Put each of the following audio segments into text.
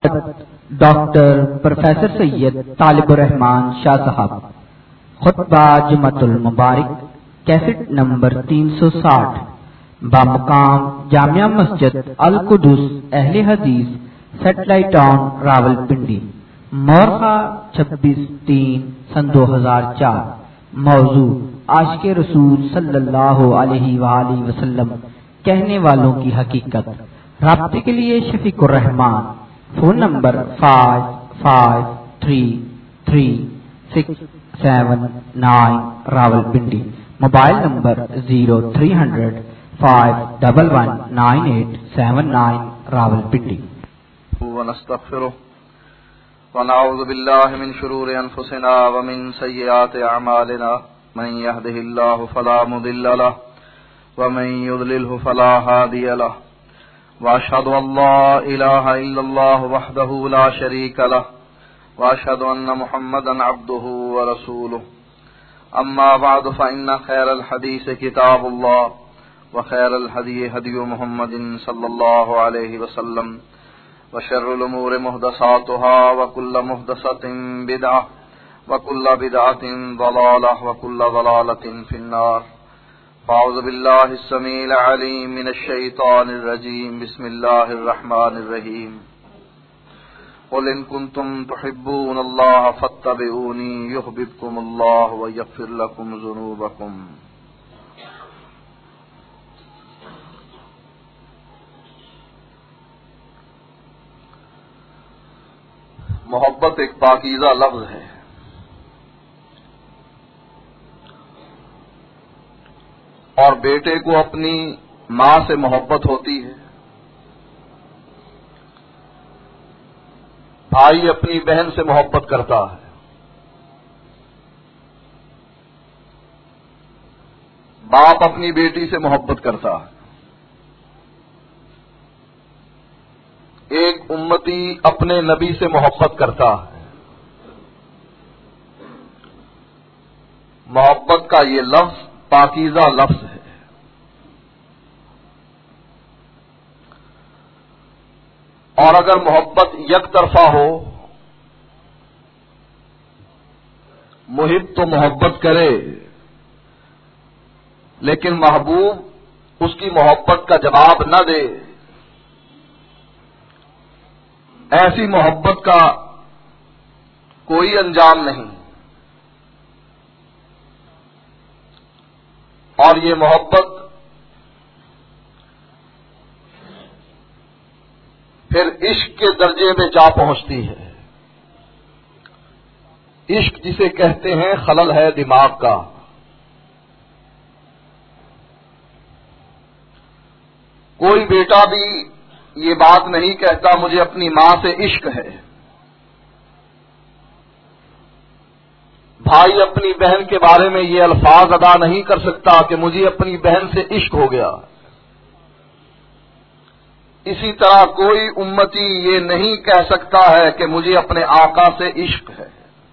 Doctor professor سید طالب الرحمان شاہ صاحب خطبہ جمعۃ المبارک کیسٹ نمبر 360 بامقام جامعہ مسجد القدس اہل حدیث سیٹلائٹ ٹاؤن راولپنڈی مورخہ 26/3/2004 موضوع عاشق رسول صلی اللہ علیہ وآلہ وسلم کہنے والوں کی حقیقت۔ رابطے کے لیے Shafiq ur Rahman phone number 553367 Rawalpindi, mobile number 0300511989 Rawalpindi. ونستغفره ونعوذ بالله من شرور انفسنا ومن سيئات اعمالنا من يهده الله فلا مضل له ومن يضلله فلا هادي له واشهد ان لا اله الا الله وحده لا شريك له واشهد ان محمدا عبده ورسوله اما بعد فان خير الحديث كتاب الله وخير الهدي هدي محمد صلى الله عليه وسلم وشر الامور محدثاتها وكل محدثة بدعة وكل بدعة ضلالة وكل ضلالة في النار۔ فاعوذ بالله السميع العليم من الشيطان الرجيم، بسم الله الرحمن الرحيم۔ قل إن كنتم تحبون الله فاتبعوني يحببكم الله ويغفر لكم ذنوبكم۔ محبت ایک پاکیزہ لفظ ہے، اور بیٹے کو اپنی ماں سے محبت ہوتی ہے، بھائی اپنی بہن سے محبت کرتا ہے، باپ اپنی بیٹی سے محبت کرتا ہے، ایک امتی اپنے نبی سے محبت کرتا ہے۔ محبت کا یہ لفظ پاکیزہ لفظ ہے، اور اگر محبت یک طرفہ ہو، محب تو محبت کرے لیکن محبوب اس کی محبت کا جواب نہ دے، ایسی محبت کا کوئی انجام نہیں، اور یہ محبت پھر عشق کے درجے میں جا پہنچتی ہے۔ عشق جسے کہتے ہیں خلل ہے دماغ کا۔ کوئی بیٹا بھی یہ بات نہیں کہتا مجھے اپنی ماں سے عشق ہے، بھائی اپنی بہن کے بارے میں یہ الفاظ ادا نہیں کر سکتا کہ مجھے اپنی بہن سے عشق ہو گیا۔ اسی طرح کوئی امتی یہ نہیں کہہ سکتا ہے کہ مجھے اپنے آقا سے عشق ہے۔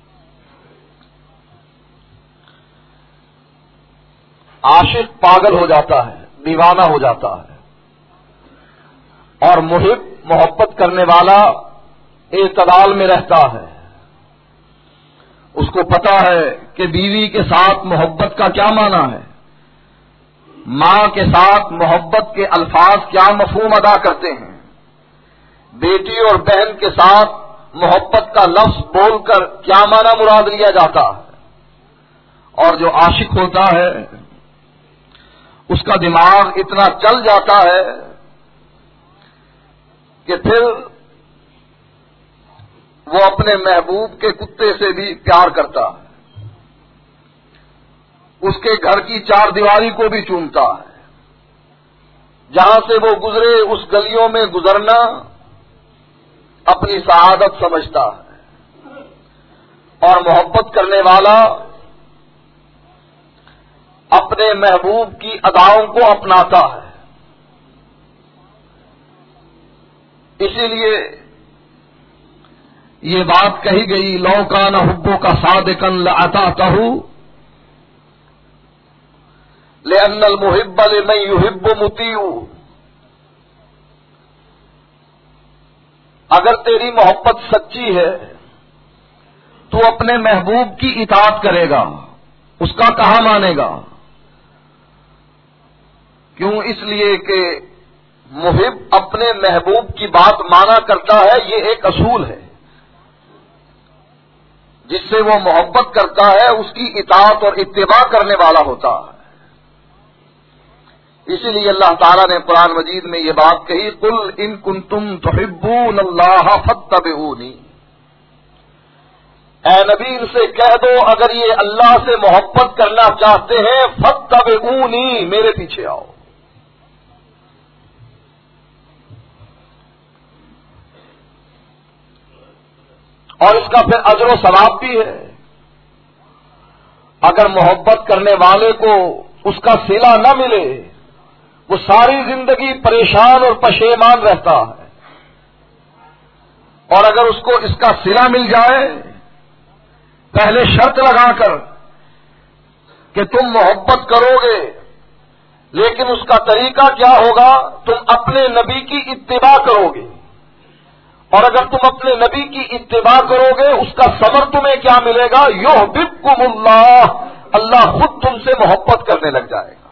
عاشق پاگل ہو جاتا ہے، دیوانہ ہو جاتا ہے، اور محب محبت کرنے والا اعتدال میں رہتا ہے۔ اس کو پتا ہے کہ بیوی کے ساتھ محبت کا کیا معنی ہے، ماں کے ساتھ محبت کے الفاظ کیا مفہوم ادا کرتے ہیں، بیٹی اور بہن کے ساتھ محبت کا لفظ بول کر کیا معنی مراد لیا جاتا ہے۔ اور جو عاشق ہوتا ہے اس کا دماغ اتنا چل جاتا ہے کہ پھر وہ اپنے محبوب کے کتے سے بھی پیار کرتا ہے، اس کے گھر کی چار دیواری کو بھی چومتا ہے، جہاں سے وہ گزرے اس گلیوں میں گزرنا اپنی سعادت سمجھتا ہے۔ اور محبت کرنے والا اپنے محبوب کی اداؤں کو اپناتا ہے۔ اسی لیے یہ بات کہی گئی لو کان حبک صادقا لأطعتہ لأن المحب لمن يحب مطیع۔ اگر تیری محبت سچی ہے تو اپنے محبوب کی اطاعت کرے گا، اس کا کہا مانے گا. کیوں؟ اس لیے کہ محب اپنے محبوب کی بات مانا کرتا ہے. یہ ایک اصول ہے. جس سے وہ محبت کرتا ہے اس کی اطاعت اور اتباع کرنے والا ہوتا ہے. اسی لیے اللہ تعالیٰ نے قرآن مجید میں یہ بات کہی، قل ان کنتم تحبون اللہ فاتبعونی. اے نبی ان سے کہہ دو اگر یہ اللہ سے محبت کرنا چاہتے ہیں فاتبعونی، میرے پیچھے آؤ. اور اس کا پھر اجر و ثواب بھی ہے. اگر محبت کرنے والے کو اس کا صلہ نہ ملے وہ ساری زندگی پریشان اور پشیمان رہتا ہے. اور اگر اس کو اس کا صلہ مل جائے پہلے شرط لگا کر کہ تم محبت کرو گے لیکن اس کا طریقہ کیا ہوگا، تم اپنے نبی کی اتباع کرو گے. اور اگر تم اپنے نبی کی اتباع کرو گے اس کا ثمر تمہیں کیا ملے گا، یحببکم اللہ، اللہ خود تم سے محبت کرنے لگ جائے گا.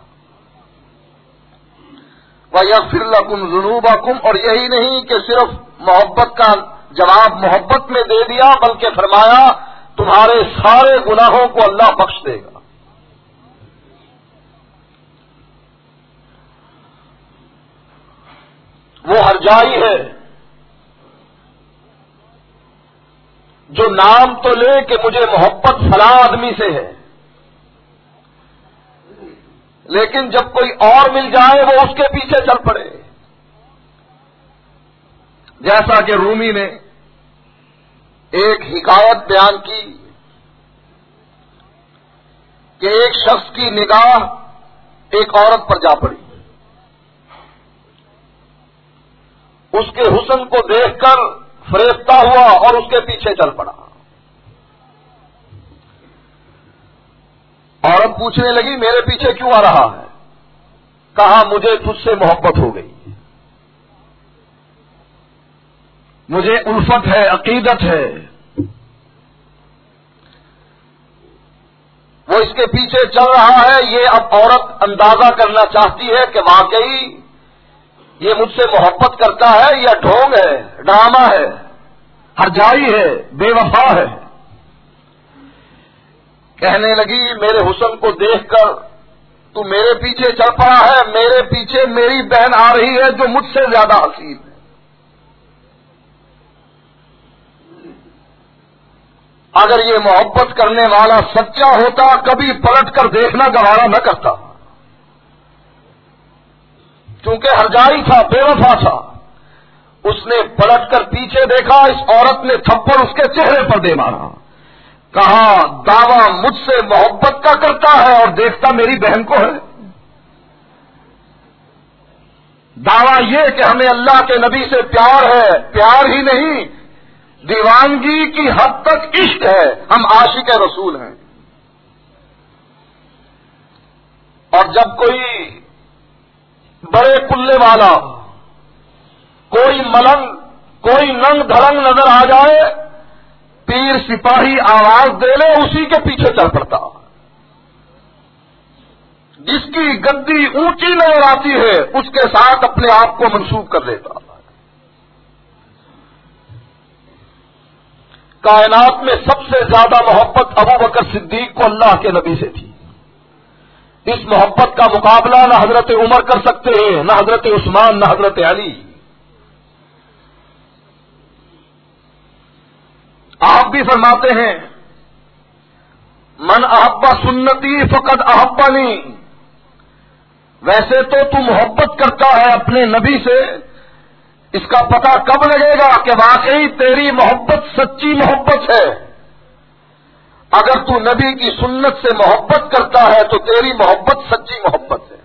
وَيَغْفِرْ لَكُمْ ذُنُوبَكُمْ، اور یہی نہیں کہ صرف محبت کا جواب محبت میں دے دیا بلکہ فرمایا تمہارے سارے گناہوں کو اللہ بخش دے گا. وہ ہرجائی ہے جو نام تو لے کہ مجھے محبت فلاں آدمی سے ہے، لیکن جب کوئی اور مل جائے وہ اس کے پیچھے چل پڑے. جیسا کہ رومی نے ایک حکایت بیان کی کہ ایک شخص کی نگاہ ایک عورت پر جا پڑی. اس کے حسن کو دیکھ کر فریفتہ ہوا اور اس کے پیچھے چل پڑا. عورت پوچھنے لگی میرے پیچھے کیوں آ رہا ہے؟ کہا مجھے تجھ سے محبت ہو گئی، مجھے الفت ہے، عقیدت ہے. وہ اس کے پیچھے چل رہا ہے. یہ اب عورت اندازہ کرنا چاہتی ہے کہ واقعی یہ مجھ سے محبت کرتا ہے یا ڈھونگ ہے، ڈرامہ ہے، ہرجائی ہے، بے وفا ہے. کہنے لگی میرے حسن کو دیکھ کر تو میرے پیچھے چل پڑا ہے، میرے پیچھے میری بہن آ رہی ہے جو مجھ سے زیادہ حسین ہے. اگر یہ محبت کرنے والا سچا ہوتا کبھی پلٹ کر دیکھنا گوارا نہ کرتا، کیونکہ ہرجائی تھا، بے وفا تھا. اس نے پلٹ کر پیچھے دیکھا، اس عورت نے تھپڑ اس کے چہرے پر دے مارا. کہا دعویٰ مجھ سے محبت کا کرتا ہے اور دیکھتا میری بہن کو ہے. دعویٰ یہ کہ ہمیں اللہ کے نبی سے پیار ہے، پیار ہی نہیں دیوانگی کی حد تک عشق ہے، ہم عاشق رسول ہیں. اور جب کوئی بڑے کلے والا، کوئی ملنگ، کوئی ننگ دھڑنگ نظر آ جائے، پیر سپاہی آواز دے لے اسی کے پیچھے چل پڑتا. جس کی گدی اونچی نظر آتی ہے اس کے ساتھ اپنے آپ کو منسوب کر لیتا. کائنات میں سب سے زیادہ محبت ابو بکر صدیق کو اللہ کے نبی سے تھی. اس محبت کا مقابلہ نہ حضرت عمر کر سکتے ہیں، نہ حضرت عثمان، نہ حضرت علی. آپ بھی فرماتے ہیں من احب سنتی فقد احبنی. ویسے تو تو محبت کرتا ہے اپنے نبی سے، اس کا پتہ کب لگے گا کہ واقعی تیری محبت سچی محبت ہے. اگر تو نبی کی سنت سے محبت کرتا ہے تو تیری محبت سچی محبت ہے.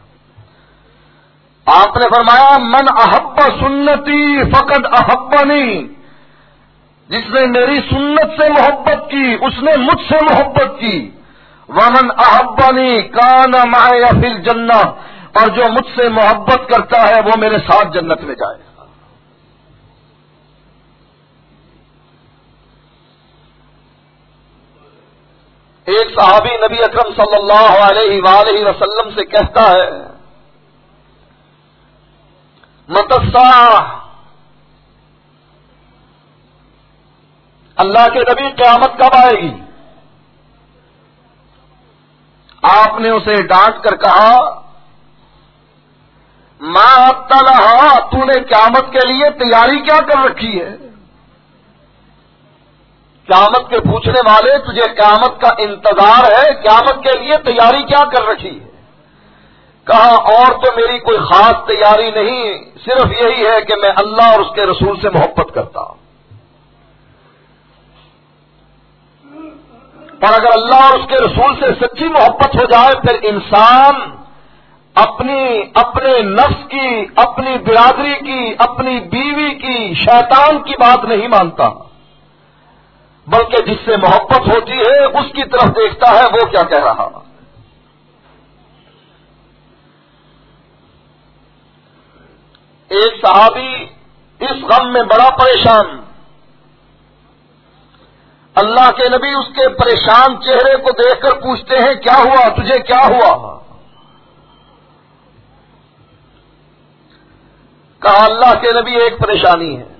آپ نے فرمایا من احب سنتی فقد احبنی. جس نے میری سنت سے محبت کی اس نے مجھ سے محبت کی. ومن احبنی کان معی فی الجنہ. اور جو مجھ سے محبت کرتا ہے وہ میرے ساتھ جنت میں جائے گا. ایک صحابی نبی اکرم صلی اللہ علیہ وآلہ وسلم سے کہتا ہے متی الساعہ، اللہ کے نبی قیامت کب آئے گی؟ آپ نے اسے ڈانٹ کر کہا ما اطلعھا، تو نے قیامت کے لیے تیاری کیا کر رکھی ہے؟ قیامت کے پوچھنے والے، تجھے قیامت کا انتظار ہے، قیامت کے لیے تیاری کیا کر رکھی ہے؟ کہا اور تو میری کوئی خاص تیاری نہیں، صرف یہی ہے کہ میں اللہ اور اس کے رسول سے محبت کرتا ہوں، اور اگر اللہ اور اس کے رسول سے سچی محبت ہو جائے پھر انسان اپنے نفس کی، اپنی برادری کی، اپنی بیوی کی، شیطان کی بات نہیں مانتا، بلکہ جس سے محبت ہوتی ہے اس کی طرف دیکھتا ہے وہ کیا کہہ رہا۔ ایک صحابی اس غم میں بڑا پریشان، اللہ کے نبی اس کے پریشان چہرے کو دیکھ کر پوچھتے ہیں کیا ہوا، تجھے کیا ہوا؟ کہا اللہ کے نبی ایک پریشانی ہے،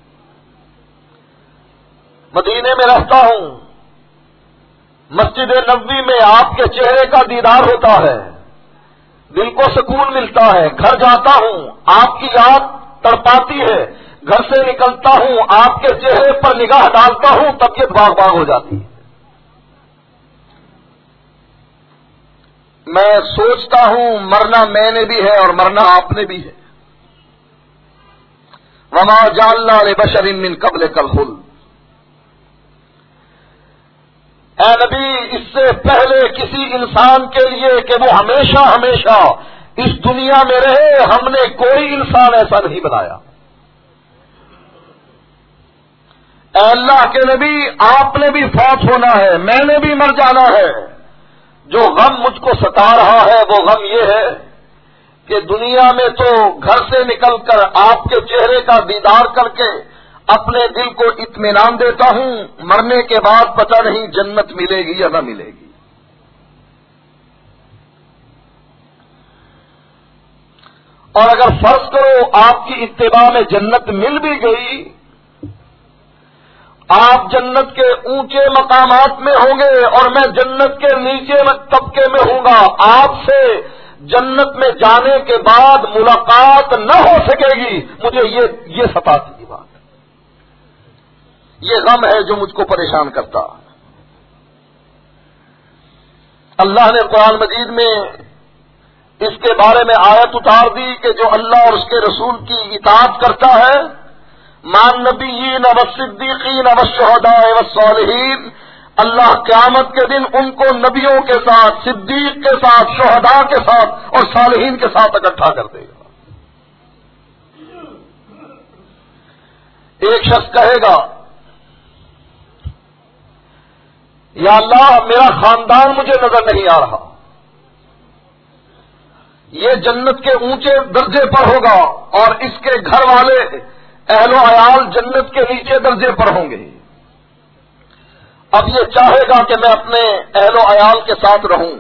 مدینے میں رہتا ہوں، مسجد نبوی میں آپ کے چہرے کا دیدار ہوتا ہے، دل کو سکون ملتا ہے، گھر جاتا ہوں آپ کی یاد تڑپاتی ہے، گھر سے نکلتا ہوں آپ کے چہرے پر نگاہ ڈالتا ہوں طبیعت باغ باغ ہو جاتی ہے، میں سوچتا ہوں مرنا میں نے بھی ہے اور مرنا آپ نے بھی ہے، وما جعلنا لبشر من قبلک الخلد، اے نبی اس سے پہلے کسی انسان کے لیے کہ وہ ہمیشہ ہمیشہ اس دنیا میں رہے، ہم نے کوئی انسان ایسا نہیں بنایا۔ اے اللہ کے نبی آپ نے بھی فوت ہونا ہے، میں نے بھی مر جانا ہے، جو غم مجھ کو ستا رہا ہے وہ غم یہ ہے کہ دنیا میں تو گھر سے نکل کر آپ کے چہرے کا دیدار کر کے اپنے دل کو اطمینان دیتا ہوں، مرنے کے بعد پتہ نہیں جنت ملے گی یا نہ ملے گی۔ اور اگر فرض کرو آپ کی اتباع میں جنت مل بھی گئی، آپ جنت کے اونچے مقامات میں ہوں گے اور میں جنت کے نیچے طبقے میں ہوں گا، آپ سے جنت میں جانے کے بعد ملاقات نہ ہو سکے گی، مجھے یہ ستاتی کی بات، یہ غم ہے جو مجھ کو پریشان کرتا۔ اللہ نے قرآن مجید میں اس کے بارے میں آیت اتار دی کہ جو اللہ اور اس کے رسول کی اطاعت کرتا ہے، مان نبیین والصدیقین والشہداء والصالحین، اللہ قیامت کے دن ان کو نبیوں کے ساتھ، صدیق کے ساتھ، شہداء کے ساتھ اور صالحین کے ساتھ اکٹھا کر دے گا۔ ایک شخص کہے گا یا اللہ میرا خاندان مجھے نظر نہیں آ رہا، یہ جنت کے اونچے درجے پر ہوگا اور اس کے گھر والے اہل و عیال جنت کے نیچے درجے پر ہوں گے، اب یہ چاہے گا کہ میں اپنے اہل و عیال کے ساتھ رہوں،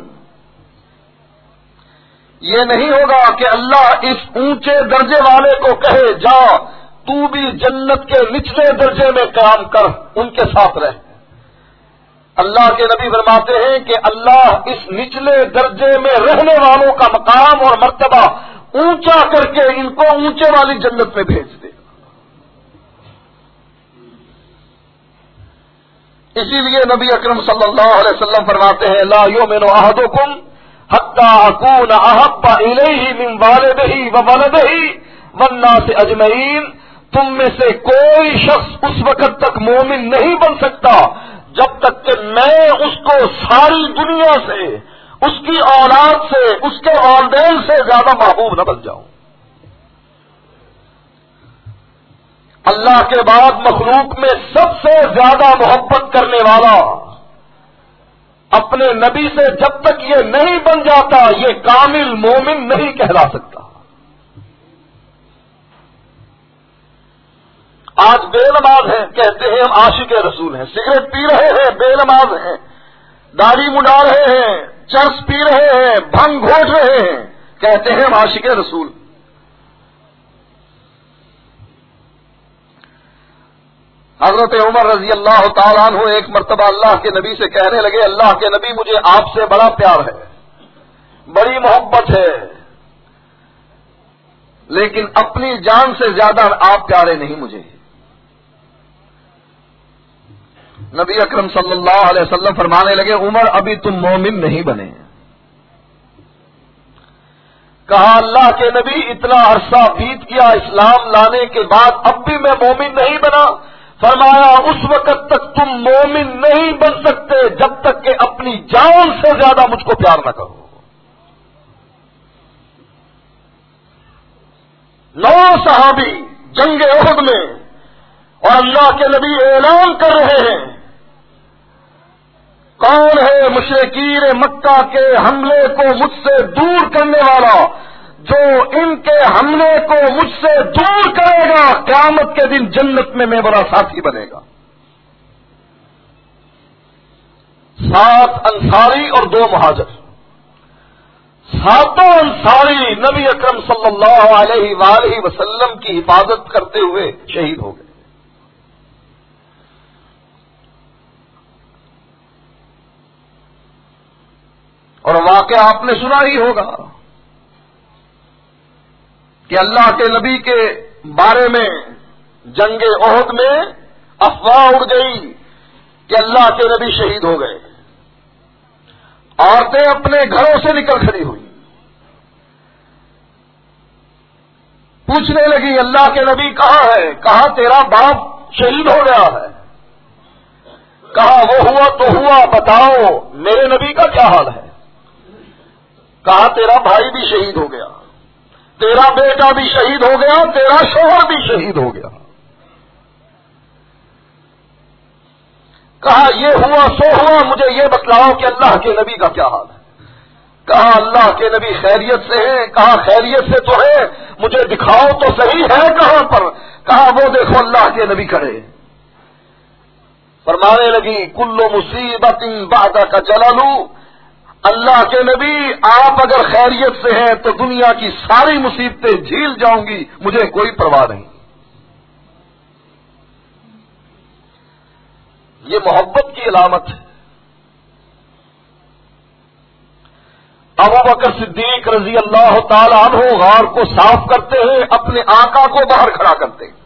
یہ نہیں ہوگا کہ اللہ اس اونچے درجے والے کو کہے جا تو بھی جنت کے نچلے درجے میں کام کر، ان کے ساتھ رہ۔ اللہ کے نبی فرماتے ہیں کہ اللہ اس نچلے درجے میں رہنے والوں کا مقام اور مرتبہ اونچا کر کے ان کو اونچے والی جنت میں بھیج دے۔ اسی لیے نبی اکرم صلی اللہ علیہ وسلم فرماتے ہیں لا یؤمن احدکم حتی اکون احب الیہ من والدہ وولدہ والناس اجمعین، تم میں سے کوئی شخص اس وقت تک مومن نہیں بن سکتا جب تک کہ میں اس کو ساری دنیا سے، اس کی اولاد سے، اس کے والدین سے زیادہ محبوب نہ بن جاؤں۔ اللہ کے بعد مخلوق میں سب سے زیادہ محبت کرنے والا اپنے نبی سے جب تک یہ نہیں بن جاتا یہ کامل مومن نہیں کہلا سکتا۔ آج بے نماز ہیں، کہتے ہیں ہم عاشق رسول ہیں، سگریٹ پی رہے ہیں، بے نماز ہیں، داڑھی مڈا رہے ہیں، چرس پی رہے ہیں، بھنگ گھونٹ رہے ہیں، کہتے ہیں عاشق رسول۔ حضرت عمر رضی اللہ تعالیٰ عنہ ایک مرتبہ اللہ کے نبی سے کہنے لگے، اللہ کے نبی مجھے آپ سے بڑا پیار ہے، بڑی محبت ہے، لیکن اپنی جان سے زیادہ آپ پیارے نہیں مجھے۔ نبی اکرم صلی اللہ علیہ وسلم فرمانے لگے، عمر ابھی تم مومن نہیں بنے۔ کہا اللہ کے نبی اتنا عرصہ بیت گیا اسلام لانے کے بعد اب بھی میں مومن نہیں بنا؟ فرمایا اس وقت تک تم مومن نہیں بن سکتے جب تک کہ اپنی جان سے زیادہ مجھ کو پیار نہ کرو۔ 9 صحابی جنگ احد میں، اور اللہ کے نبی اعلان کر رہے ہیں، کون ہے مشرکین مکہ کے حملے کو مجھ سے دور کرنے والا؟ جو ان کے حملے کو مجھ سے دور کرے گا قیامت کے دن جنت میں میرا ساتھی بنے گا۔ 7 انصاری اور 2 مہاجر، 7 انصاری نبی اکرم صلی اللہ علیہ وآلہ وسلم کی حفاظت کرتے ہوئے شہید ہو گئے۔ اور واقعہ آپ نے سنا ہی ہوگا کہ اللہ کے نبی کے بارے میں جنگ احد میں افواہ اڑ گئی کہ اللہ کے نبی شہید ہو گئے۔ عورتیں اپنے گھروں سے نکل کھڑی ہوئی، پوچھنے لگی اللہ کے نبی کہاں ہے؟ کہا تیرا باپ شہید ہو گیا ہے۔ کہا وہ ہوا تو ہوا، بتاؤ میرے نبی کا کیا حال ہے؟ کہا تیرا بھائی بھی شہید ہو گیا، تیرا بیٹا بھی شہید ہو گیا، تیرا شوہر بھی شہید ہو گیا۔ کہا یہ ہوا سو ہوا، مجھے یہ بتلاؤ کہ اللہ کے نبی کا کیا حال ہے؟ کہا اللہ کے نبی خیریت سے ہیں۔ کہا خیریت سے تو ہے، مجھے دکھاؤ تو صحیح ہے کہاں پر؟ کہا وہ دیکھو اللہ کے نبی کھڑے۔ فرمانے لگی کل مصیبت بعدک جلل، اللہ کے نبی آپ اگر خیریت سے ہیں تو دنیا کی ساری مصیبتیں جھیل جاؤں گی، مجھے کوئی پرواہ نہیں۔ یہ محبت کی علامت ہے۔ ابوبکر صدیق رضی اللہ تعالی عنہ غار کو صاف کرتے ہیں، اپنے آقا کو باہر کھڑا کرتے ہیں۔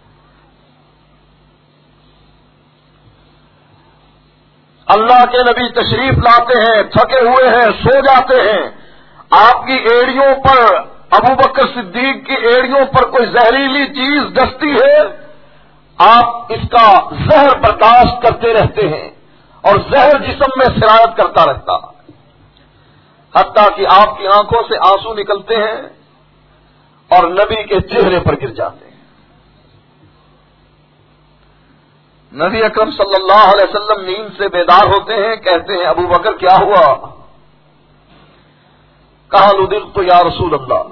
اللہ کے نبی تشریف لاتے ہیں، تھکے ہوئے ہیں، سو جاتے ہیں۔ آپ کی ایڑیوں پر، ابوبکر صدیق کی ایڑیوں پر کوئی زہریلی چیز ڈستی ہے، آپ اس کا زہر برداشت کرتے رہتے ہیں اور زہر جسم میں سرایت کرتا رہتا، حتیٰ کہ آپ کی آنکھوں سے آنسو نکلتے ہیں اور نبی کے چہرے پر گر جاتے ہیں۔ نبی اکرم صلی اللہ علیہ وسلم نیند سے بیدار ہوتے ہیں، کہتے ہیں ابو بکر کیا ہوا؟ کہا لدغت یا رسول اللہ،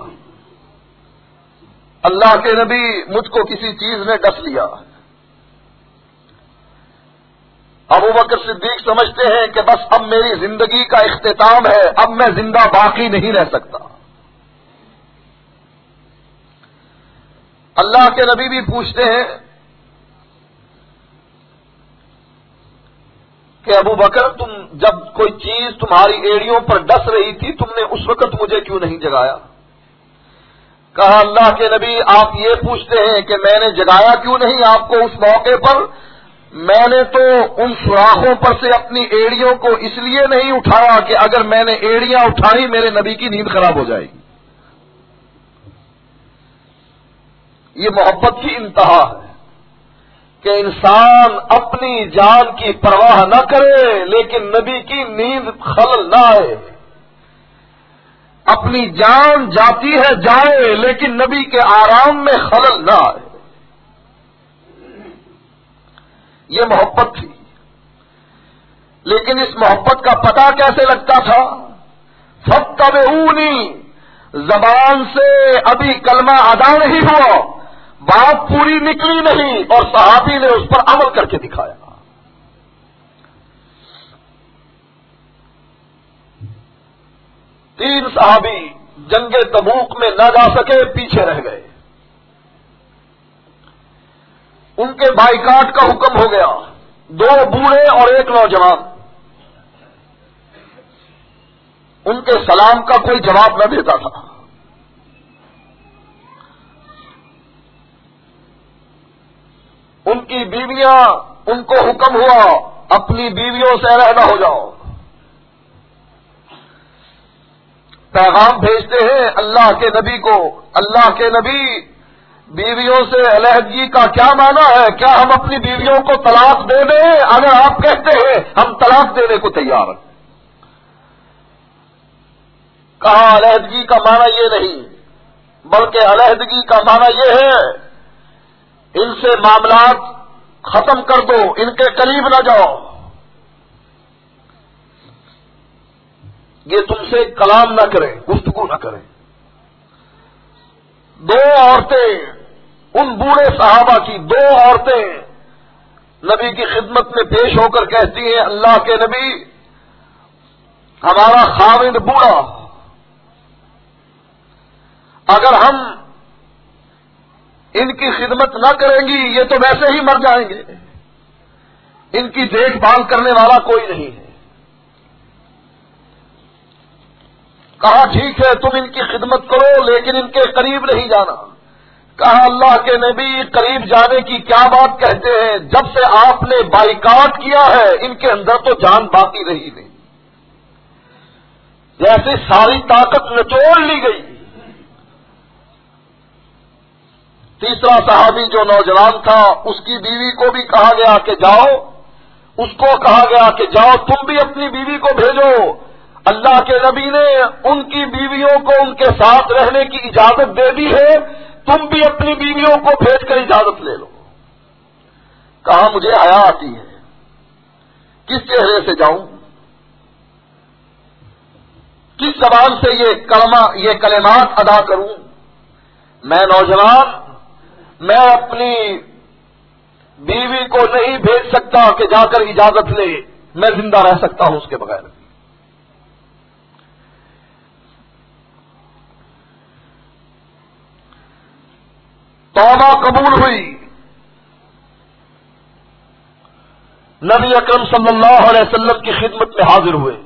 اللہ کے نبی مجھ کو کسی چیز نے ڈس لیا۔ ابو بکر صدیق سمجھتے ہیں کہ بس اب میری زندگی کا اختتام ہے، اب میں زندہ باقی نہیں رہ سکتا۔ اللہ کے نبی بھی پوچھتے ہیں کہ ابو بکر تم جب کوئی چیز تمہاری ایڑیوں پر ڈس رہی تھی تم نے اس وقت مجھے کیوں نہیں جگایا؟ کہا اللہ کے نبی آپ یہ پوچھتے ہیں کہ میں نے جگایا کیوں نہیں آپ کو اس موقع پر؟ میں نے تو ان سوراخوں پر سے اپنی ایڑیوں کو اس لیے نہیں اٹھایا کہ اگر میں نے ایڑیاں اٹھائی میرے نبی کی نیند خراب ہو جائے گی۔ یہ محبت کی انتہا ہے کہ انسان اپنی جان کی پرواہ نہ کرے لیکن نبی کی نیند خلل نہ آئے۔ اپنی جان جاتی ہے جائے لیکن نبی کے آرام میں خلل نہ آئے۔ یہ محبت تھی، لیکن اس محبت کا پتہ کیسے لگتا تھا؟ فاتبعونی، زبان سے ابھی کلمہ ادا نہیں ہوا، بات پوری نکلی نہیں اور صحابی نے اس پر عمل کر کے دکھایا۔ 3 صحابی جنگ تبوک میں نہ جا سکے، پیچھے رہ گئے. ان کے بائیکاٹ کا حکم ہو گیا. 2 بوڑھے اور 1 نوجوان. ان کے سلام کا کوئی جواب نہ دیتا تھا. ان کی بیویاں، ان کو حکم ہوا اپنی بیویوں سے علیحدہ ہو جاؤ. پیغام بھیجتے ہیں اللہ کے نبی کو، اللہ کے نبی بیویوں سے علیحدگی کا کیا معنی ہے؟ کیا ہم اپنی بیویوں کو طلاق دے دیں؟ اگر آپ کہتے ہیں ہم طلاق دینے کو تیار ہیں. کہا علیحدگی کا معنی یہ نہیں، بلکہ علیحدگی کا معنی یہ ہے ان سے معاملات ختم کر دو، ان کے قریب نہ جاؤ. یہ تم سے کلام نہ کریں، گفتگو نہ کریں. 2 عورتیں، ان بوڑھے صحابہ کی 2 عورتیں نبی کی خدمت میں پیش ہو کر کہتی ہیں اللہ کے نبی، ہمارا خاوند بوڑھا، اگر ہم ان کی خدمت نہ کریں گی یہ تو ویسے ہی مر جائیں گے، ان کی دیکھ بھال کرنے والا کوئی نہیں ہے. کہا ٹھیک ہے تم ان کی خدمت کرو لیکن ان کے قریب نہیں جانا. کہا اللہ کے نبی قریب جانے کی کیا بات کہتے ہیں، جب سے آپ نے بائیکاٹ کیا ہے ان کے اندر تو جان باقی رہی نہیں، جیسے ساری طاقت نچوڑ لی گئی. تیسرا صحابی جو نوجوان تھا اس کی بیوی کو بھی کہا گیا کہ جاؤ، اس کو کہا گیا کہ جاؤ تم بھی اپنی بیوی کو بھیجو. اللہ کے نبی نے ان کی بیویوں کو ان کے ساتھ رہنے کی اجازت دے دی ہے، تم بھی اپنی بیویوں کو بھیج کر اجازت لے لو. کہا مجھے حیا آتی ہے، کس چہرے سے جاؤں، کس زبان سے یہ کلمات ادا کروں. میں نوجوان، میں اپنی بیوی کو نہیں بھیج سکتا کہ جا کر اجازت لے، میں زندہ رہ سکتا ہوں اس کے بغیر. توبہ قبول ہوئی. نبی اکرم صلی اللہ علیہ وسلم کی خدمت میں حاضر ہوئے.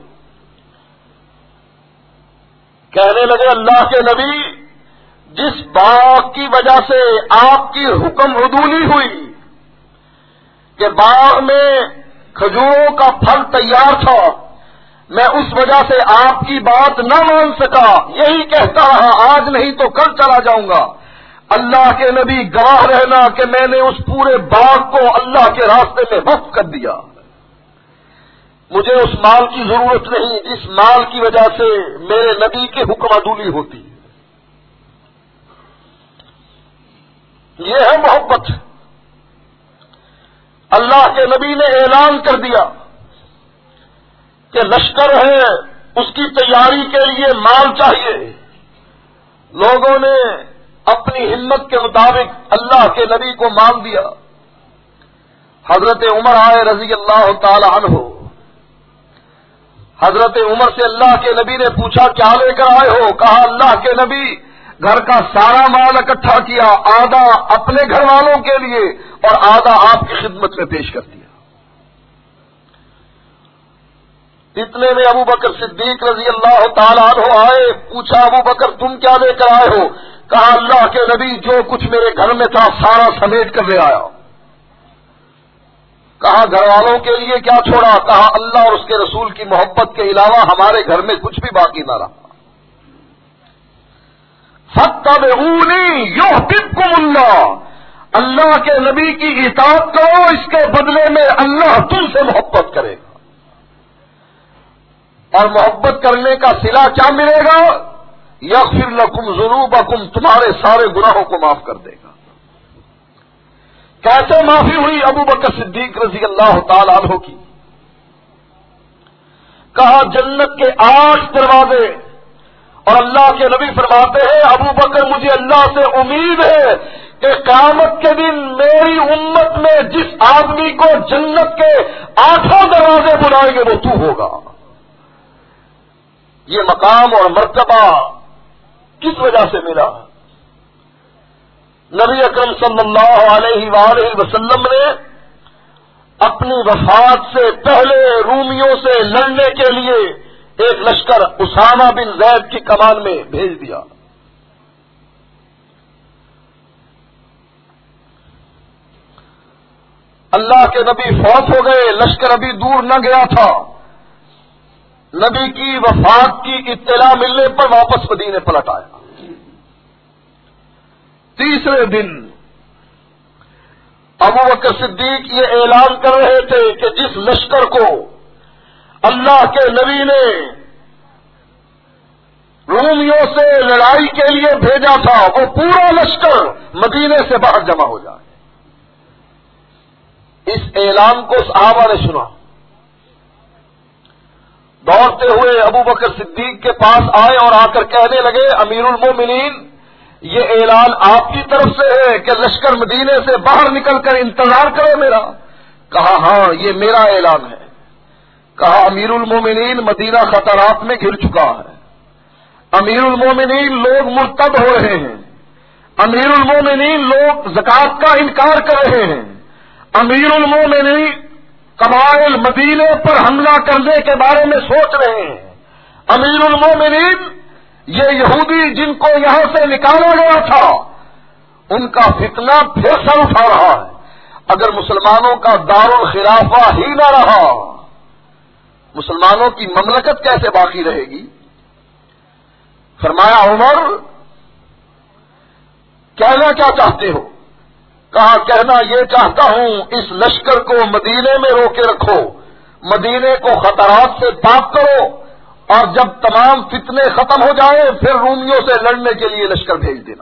کہنے لگے اللہ کے نبی، جس باغ کی وجہ سے آپ کی حکم عدولی ہوئی کہ باغ میں کھجوروں کا پھل تیار تھا، میں اس وجہ سے آپ کی بات نہ مان سکا، یہی کہتا رہا آج نہیں تو کل چلا جاؤں گا. اللہ کے نبی گواہ رہنا کہ میں نے اس پورے باغ کو اللہ کے راستے میں وقف کر دیا. مجھے اس مال کی ضرورت نہیں جس مال کی وجہ سے میرے نبی کی حکم عدولی ہوتی. یہ ہے محبت. اللہ کے نبی نے اعلان کر دیا کہ لشکر ہے، اس کی تیاری کے لیے مال چاہیے. لوگوں نے اپنی ہمت کے مطابق اللہ کے نبی کو مال دیا. حضرت عمر آئے رضی اللہ تعالی عنہ. حضرت عمر سے اللہ کے نبی نے پوچھا کیا لے کر آئے ہو؟ کہا اللہ کے نبی گھر کا سارا مال اکٹھا کیا، آدھا اپنے گھر والوں کے لیے اور آدھا آپ کی خدمت میں پیش کر دیا. اتنے میں ابو بکر صدیق رضی اللہ تعالیٰ عنہ آئے. پوچھا ابو بکر تم کیا لے کر آئے ہو؟ کہا اللہ کے نبی جو کچھ میرے گھر میں تھا سارا سمیٹ کر لے آیا. کہا گھر والوں کے لیے کیا چھوڑا؟ کہا اللہ اور اس کے رسول کی محبت کے علاوہ ہمارے گھر میں کچھ بھی باقی نہ رہا. فاتبعونی یحببکم اللہ، اللہ کے نبی کی اطاعت کرو، اس کے بدلے میں اللہ تم سے محبت کرے گا. اور محبت کرنے کا صلہ کیا ملے گا؟ یغفر لکم ذنوبکم، تمہارے سارے گناہوں کو معاف کر دے گا. کیسے معافی ہوئی ابو بکر صدیق رضی اللہ تعالی عنہ کی؟ کہا جنت کے 8 دروازے، اور اللہ کے نبی فرماتے ہیں ابو بکر مجھے اللہ سے امید ہے کہ قیامت کے دن میری امت میں جس آدمی کو جنت کے 8 دروازے بلائیں گے وہ تو ہوگا. یہ مقام اور مرتبہ کس وجہ سے ملا؟ نبی اکرم صلی اللہ علیہ وآلہ وسلم نے اپنی وفات سے پہلے رومیوں سے لڑنے کے لیے ایک لشکر اسامہ بن زید کی کمان میں بھیج دیا۔ اللہ کے نبی فوت ہو گئے، لشکر ابھی دور نہ گیا تھا۔ نبی کی وفات کی اطلاع ملنے پر واپس مدینے پلٹ آیا۔ تیسرے دن ابو بکر صدیق یہ اعلان کر رہے تھے کہ جس لشکر کو اللہ کے نبی نے رومیوں سے لڑائی کے لیے بھیجا تھا وہ پورا لشکر مدینے سے باہر جمع ہو جائے۔ اس اعلان کو صحابہ نے سنا، دوڑتے ہوئے ابو بکر صدیق کے پاس آئے اور آ کر کہنے لگے، امیر المومنین، یہ اعلان آپ کی طرف سے ہے کہ لشکر مدینے سے باہر نکل کر انتظار کرے میرا؟ کہا ہاں یہ میرا اعلان ہے۔ کہا امیر المومنین، مدینہ خطرات میں گھر چکا ہے، امیر المومنین لوگ مرتد ہو رہے ہیں، امیر المومنین لوگ زکات کا انکار کر رہے ہیں، امیر المومنین قبائل مدینے پر حملہ کرنے کے بارے میں سوچ رہے ہیں، امیر المومنین یہ یہودی جن کو یہاں سے نکالا گیا تھا ان کا فتنہ پھر سر اٹھا رہا ہے۔ اگر مسلمانوں کا دارالخلافہ ہی نہ رہا، مسلمانوں کی مملکت کیسے باقی رہے گی؟ فرمایا عمر کہنا کیا چاہتے ہو؟ کہا کہنا یہ چاہتا ہوں اس لشکر کو مدینے میں روکے رکھو، مدینے کو خطرات سے پاک کرو، اور جب تمام فتنے ختم ہو جائیں پھر رومیوں سے لڑنے کے لیے لشکر بھیج دینا۔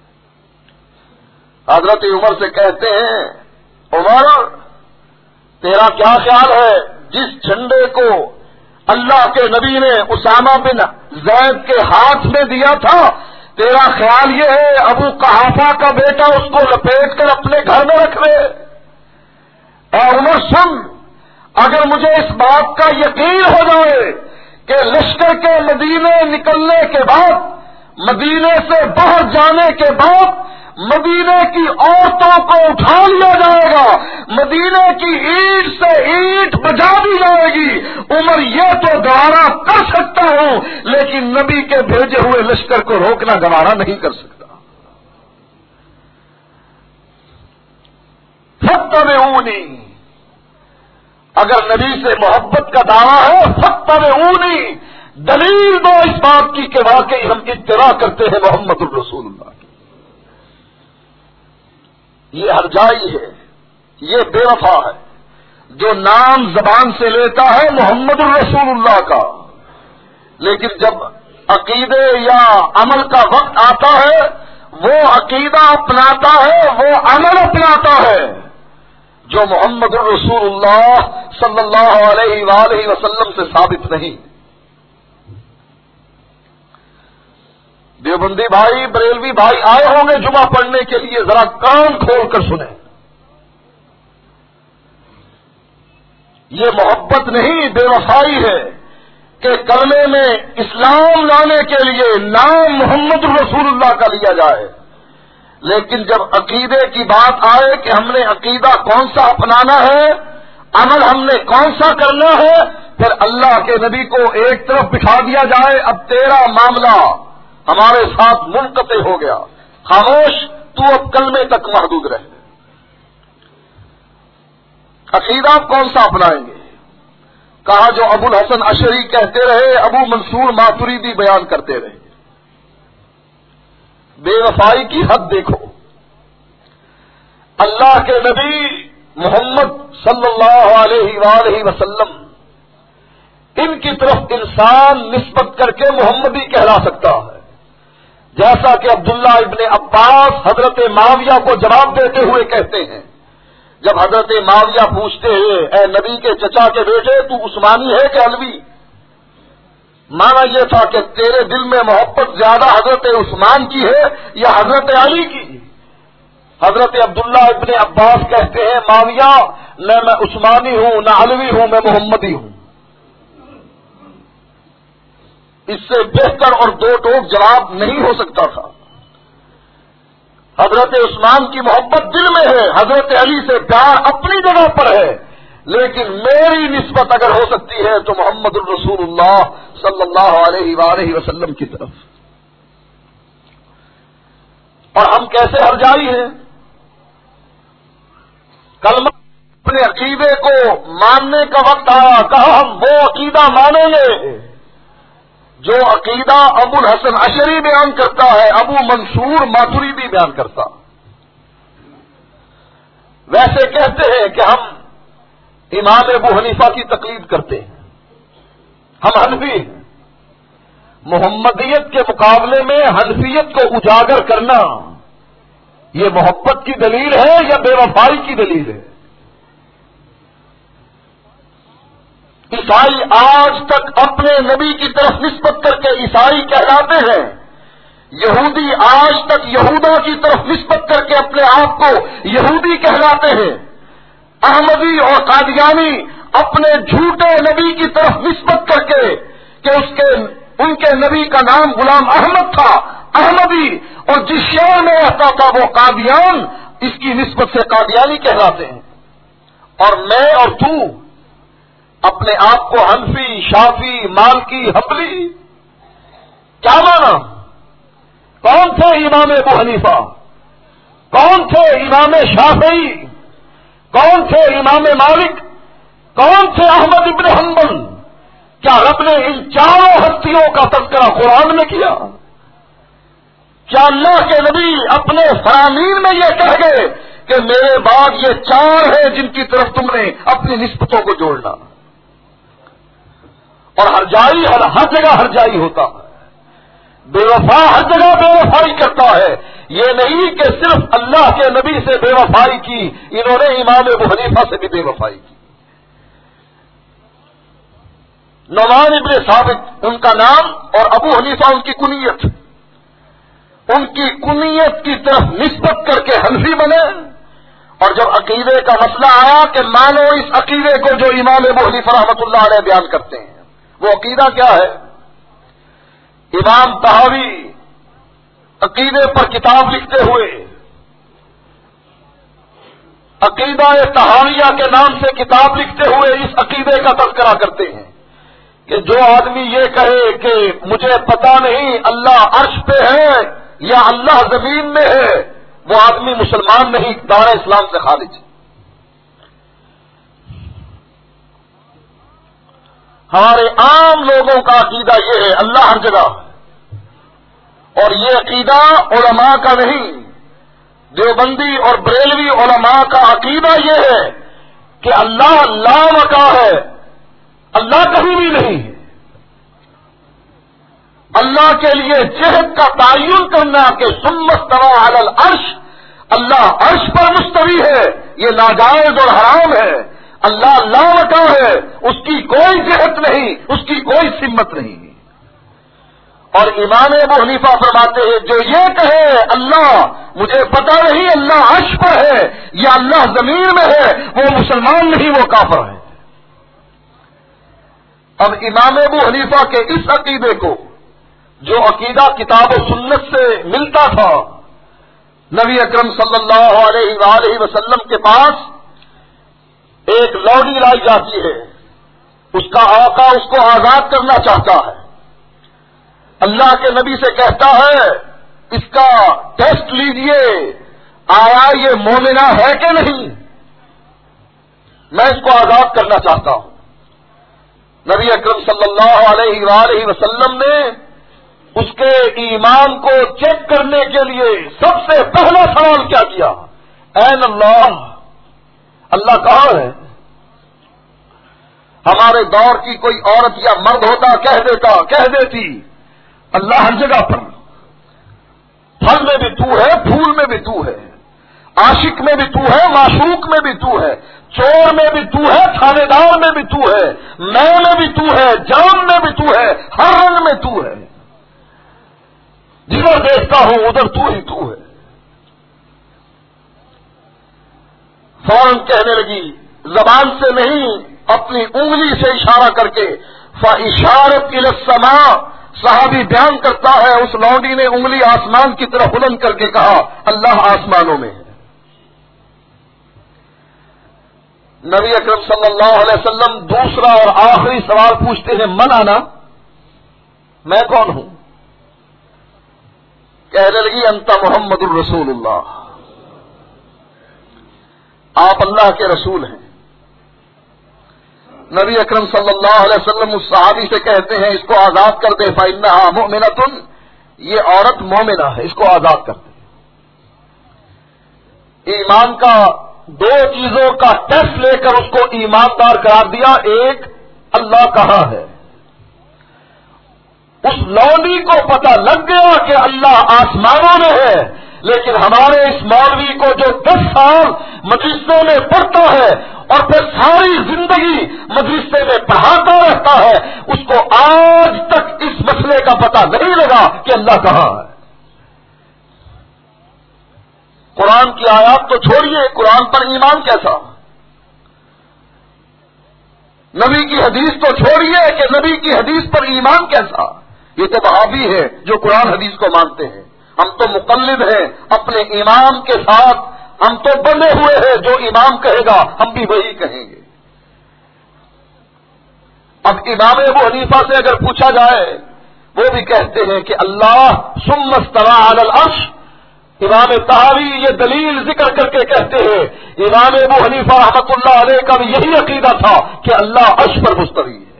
حضرت عمر سے کہتے ہیں، عمر تیرا کیا خیال ہے جس جھنڈے کو اللہ کے نبی نے اسامہ بن زید کے ہاتھ میں دیا تھا، تیرا خیال یہ ہے ابو قحافہ کا بیٹا اس کو لپیٹ کر اپنے گھر میں رکھ لے؟ اے عمر سن، اگر مجھے اس بات کا یقین ہو جائے کہ لشکر کے مدینے نکلنے کے بعد، مدینے سے باہر جانے کے بعد مدینے کی عورتوں کو اٹھا لیا جائے گا، مدینے کی اینٹ سے اینٹ بجا دی جائے گی، عمر یہ تو گوارا کر سکتا ہوں لیکن نبی کے بھیجے ہوئے لشکر کو روکنا گوارا نہیں کر سکتا۔ فاتبعونی، اگر نبی سے محبت کا دعویٰ ہے فاتبعونی، دلیل دو اس بات کی کہ واقعی ہم اتباع کرتے ہیں محمد الرسول اللہ کی۔ یہ ہرجائی ہے، یہ بے وفا ہے جو نام زبان سے لیتا ہے محمد الرسول اللہ کا، لیکن جب عقیدے یا عمل کا وقت آتا ہے وہ عقیدہ اپناتا ہے، وہ عمل اپناتا ہے جو محمد الرسول اللہ صلی اللہ علیہ وآلہ وسلم سے ثابت نہیں۔ دیوبندی بھائی، بریلوی بھائی آئے ہوں گے جمعہ پڑھنے کے لیے، ذرا کان کھول کر سنیں۔ یہ محبت نہیں، بے وفائی ہے کہ کلمے میں اسلام لانے کے لیے نام محمد الرسول اللہ کا لیا جائے، لیکن جب عقیدے کی بات آئے کہ ہم نے عقیدہ کون سا اپنانا ہے، عمل ہم نے کون سا کرنا ہے، پھر اللہ کے نبی کو ایک طرف بٹھا دیا جائے، اب تیرا معاملہ ہمارے ساتھ منقطع ہو گیا، خاموش، تو اب کلمے تک محدود رہے۔ عقیدہ کون سا اپنائیں گے؟ کہا جو ابو الحسن اشعری کہتے رہے، ابو منصور ماتریدی بیان کرتے رہے۔ بے وفائی کی حد دیکھو، اللہ کے نبی محمد صلی اللہ علیہ وآلہ وسلم، ان کی طرف انسان نسبت کر کے محمدی کہلا سکتا ہے، جیسا کہ عبداللہ ابن عباس حضرت معاویہ کو جواب دیتے ہوئے کہتے ہیں، جب حضرت معاویہ پوچھتے ہیں اے نبی کے چچا کے بیٹے تو عثمانی ہے کہ علوی؟ مانا یہ تھا کہ تیرے دل میں محبت زیادہ حضرت عثمان کی ہے یا حضرت علی کی؟ حضرت عبداللہ ابن عباس کہتے ہیں معاویہ نہ میں عثمانی ہوں نہ علوی ہوں، میں محمدی ہوں۔ اس سے بہتر اور دو ٹوک جواب نہیں ہو سکتا تھا. حضرت عثمان کی محبت دل میں ہے، حضرت علی سے پیار اپنی جگہ پر ہے، لیکن میری نسبت اگر ہو سکتی ہے تو محمد الرسول اللہ صلی اللہ علیہ وآلہ وسلم کی طرف. اور ہم کیسے ہرجائی ہیں؟ کلمہ اپنے عقیدے کو ماننے کا وقت آیا، کہا ہم وہ عقیدہ مانیں گے جو عقیدہ ابو الحسن اشعری بیان کرتا ہے، ابو منصور ماتریدی بیان کرتا. ویسے کہتے ہیں کہ ہم امام ابو حنیفہ کی تقلید کرتے ہیں، ہم حنفی ہیں. محمدیت کے مقابلے میں حنفیت کو اجاگر کرنا یہ محبت کی دلیل ہے یا بے وفائی کی دلیل ہے؟ عیسائی آج تک اپنے نبی کی طرف نسبت کر کے عیسائی کہلاتے ہیں، یہودی آج تک یہودا کی طرف نسبت کر کے اپنے آپ کو یہودی کہلاتے ہیں، احمدی اور قادیانی اپنے جھوٹے نبی کی طرف نسبت کر کے کہ ان کے نبی کا نام غلام احمد تھا، احمدی، اور جس شہر میں رہتا تھا وہ قادیان، اس کی نسبت سے قادیانی کہلاتے ہیں. اور میں اور تو اپنے آپ کو حنفی، شافی، مالکی، حنبلی کیا مانا؟ کون تھے امام ابو حنیفہ؟ کون تھے امام شافعی؟ کون تھے امام مالک؟ کون تھے احمد ابن حنبل؟ کیا رب نے ان چاروں ہستیوں کا تذکرہ قرآن میں کیا؟ کیا اللہ کے نبی اپنے فرامین میں یہ کہہ گئے کہ میرے بعد یہ چار ہیں جن کی طرف تم نے اپنی نسبتوں کو جوڑنا؟ اور ہرجائی ہر جگہ ہرجائی ہوتا ہے، بے وفا ہر جگہ بے وفائی کرتا ہے. یہ نہیں کہ صرف اللہ کے نبی سے بے وفائی کی، انہوں نے امام ابو حنیفہ سے بھی بے وفائی کی. نعمان ابن ثابت ان کا نام اور ابو حنیفہ ان کی کنیت، ان کی کنیت کی طرف نسبت کر کے حنفی بنے. اور جب عقیدے کا مسئلہ آیا کہ مانو اس عقیدے کو جو امام ابو حنیفہ رحمۃ اللہ علیہ بیان کرتے ہیں، وہ عقیدہ کیا ہے؟ امام طحاوی عقیدے پر کتاب لکھتے ہوئے عقیدہ طحاویہ کے نام سے کتاب لکھتے ہوئے اس عقیدے کا تذکرہ کرتے ہیں کہ جو آدمی یہ کہے کہ مجھے پتا نہیں اللہ عرش پہ ہے یا اللہ زمین میں ہے، وہ آدمی مسلمان نہیں، دار اسلام سے خارج. ہمارے عام لوگوں کا عقیدہ یہ ہے اللہ ہر جگہ، اور یہ عقیدہ علماء کا نہیں. دیوبندی اور بریلوی علماء کا عقیدہ یہ ہے کہ اللہ لا مکان ہے، اللہ کہیں بھی نہیں. اللہ کے لیے جہد کا تعین کرنا کہ ثم استوى علی العرش، اللہ عرش پر مستوی ہے، یہ ناجائز اور حرام ہے. اللہ لا مکان ہے، اس کی کوئی جہت نہیں، اس کی کوئی سمت نہیں. اور امام ابو حنیفہ فرماتے ہیں جو یہ کہے اللہ مجھے پتا نہیں اللہ عرش پر ہے یا اللہ زمین میں ہے، وہ مسلمان نہیں، وہ کافر ہے. اب امام ابو حنیفہ کے اس عقیدے کو، جو عقیدہ کتاب و سنت سے ملتا تھا، نبی اکرم صلی اللہ علیہ وآلہ وسلم کے پاس ایک لوڈی لائی جاتی ہے، اس کا آقا اس کو آزاد کرنا چاہتا ہے. اللہ کے نبی سے کہتا ہے اس کا ٹیسٹ لیجئے، آیا یہ مومنہ ہے کہ نہیں، میں اس کو آزاد کرنا چاہتا ہوں. نبی اکرم صلی اللہ علیہ وآلہ وسلم نے اس کے ایمان کو چیک کرنے کے لیے سب سے پہلا سوال کیا کیا؟ این اللہ، اللہ کہاں ہے؟ ہمارے دور کی کوئی عورت یا مرد ہوتا کہہ دیتی اللہ ہر جگہ پر، پھل میں بھی تو ہے، پھول میں بھی تو ہے، عاشق میں بھی تو ہے، معشوق میں بھی تو ہے، چور میں بھی تو ہے، تھانے دار میں بھی تو ہے، میں بھی تو ہے، جان میں بھی تو ہے، ہر رنگ میں تو ہے، جدھر دیکھتا ہوں ادھر تو ہی تو ہے. فوراً کہنے لگی، زبان سے نہیں اپنی انگلی سے اشارہ کر کے، فَإِشَارَتْ إِلَى السَّمَاءِ صحابی بیان کرتا ہے اس لونڈی نے انگلی آسمان کی طرف بلند کر کے کہا اللہ آسمانوں میں ہے۔ نبی اکرم صلی اللہ علیہ وسلم دوسرا اور آخری سوال پوچھتے ہیں من انا، میں کون ہوں؟ کہنے لگی انت محمد الرسول اللہ، آپ اللہ کے رسول ہیں۔ نبی اکرم صلی اللہ علیہ وسلم اس صحابی سے کہتے ہیں اس کو آزاد کر دے، فإنها مؤمنۃ، یہ عورت مومنہ ہے، اس کو آزاد کر دے۔ ایمان کا دو چیزوں کا ٹیسٹ لے کر اس کو ایماندار قرار دیا، ایک اللہ کہاں ہے۔ اس لونڈی کو پتہ لگ گیا کہ اللہ آسمانوں میں ہے، لیکن ہمارے اس مولوی کو جو 10 سال مدرسوں میں پڑھتا ہے اور پھر ساری زندگی مدرسے میں پڑھاتا رہتا ہے، اس کو آج تک اس مسئلے کا پتہ نہیں لگا کہ اللہ کہاں ہے۔ قرآن کی آیات تو چھوڑیے، قرآن پر ایمان کیسا؟ نبی کی حدیث تو چھوڑیے کہ نبی کی حدیث پر ایمان کیسا؟ یہ تو وہابی ہے جو قرآن حدیث کو مانتے ہیں، ہم تو مقلد ہیں اپنے امام کے ساتھ، ہم تو بنے ہوئے ہیں جو امام کہے گا ہم بھی وہی کہیں گے۔ اب امام ابو حنیفہ سے اگر پوچھا جائے وہ بھی کہتے ہیں کہ اللہ ثم استوى علی العرش، امام طحاوی یہ دلیل ذکر کر کے کہتے ہیں امام ابو حنیفہ رحمۃ اللہ علیہ کا بھی یہی عقیدہ تھا کہ اللہ عرش پر مستوی ہے۔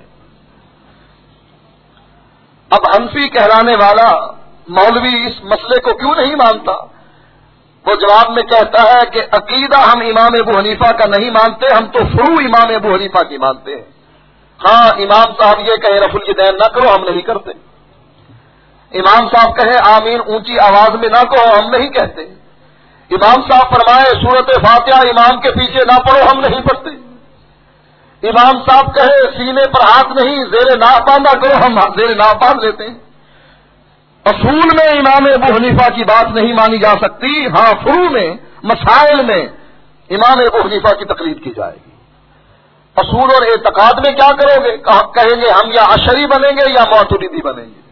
اب حنفی کہلانے والا مولوی اس مسئلے کو کیوں نہیں مانتا؟ وہ جواب میں کہتا ہے کہ عقیدہ ہم امام ابو حنیفہ کا نہیں مانتے، ہم تو فروع امام ابو حنیفہ کی مانتے ہیں۔ ہاں امام صاحب یہ کہیں رفع الیدین نہ کرو، ہم نہیں کرتے۔ امام صاحب کہیں آمین اونچی آواز میں نہ کہو، ہم نہیں کہتے۔ امام صاحب فرمائے سورۃ فاتحہ امام کے پیچھے نہ پڑھو، ہم نہیں پڑھتے۔ امام صاحب کہے سینے پر ہاتھ نہیں زیر ناف باندھا کرو، ہم زیر ناف باندھ لیتے ہیں۔ اصول میں امام ابو حنیفہ کی بات نہیں مانی جا سکتی، ہاں فروع میں مسائل میں امام ابو حنیفہ کی تقلید کی جائے گی۔ اصول اور اعتقاد میں کیا کرو گے؟ کہیں گے ہم یا اشعری بنیں گے یا ماتریدی بنیں گے۔